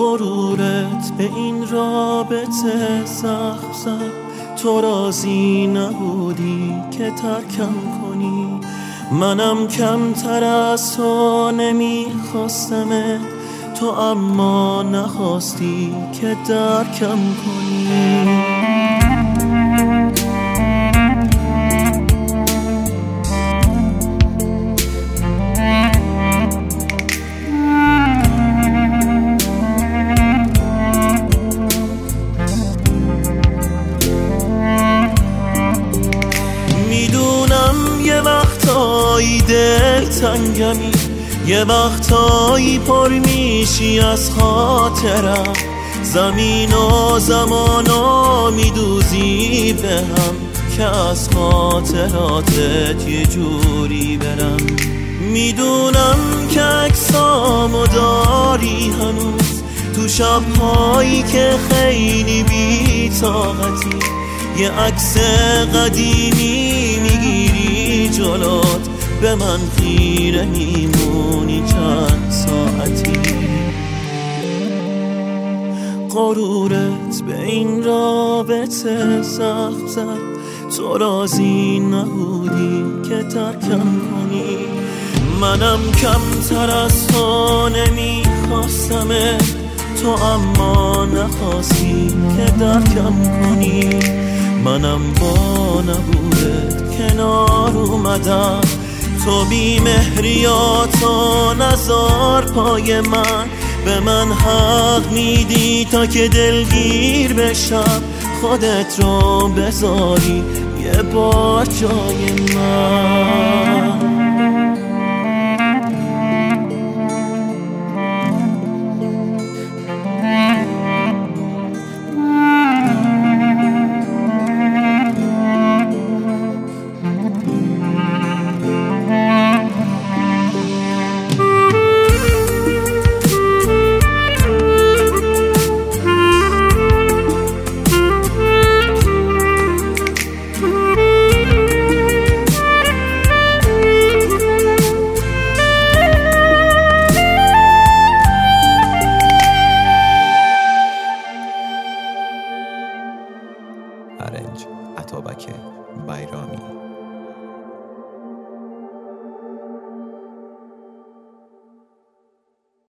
غرورت به این رابطه زخم زد، تو راضی نبودی که ترکم کنی. منم کمتر از تو نمیخواستمت، تو اما نخواستی که درکم کنی. میدونم یه وقتایی دلتنگمی، یه وقتایی پر میشی از خاطرم، زمین و زمانا میدوزی به هم که از خاطراتت یه جوری برم. میدونم که عکسامو داری هنوز تو شبهایی که خیلی بی‌طاقتی، یه عکس قدیمی میگیری جلوت، به من خیره میمونی چند ساعتی. غرورت به این رابطه زخم زد، تو راضی نبودی که ترکم کنی. منم کمتر از تو نمیخواستمت، تو اما نخواستی که درکم کنی. منم با نبودت کنار اومدم، تو بی مهریاتو نزار پای من، به من حق میدی تا که دلگیر بشم، خودت رو بذاری یه بار جای من.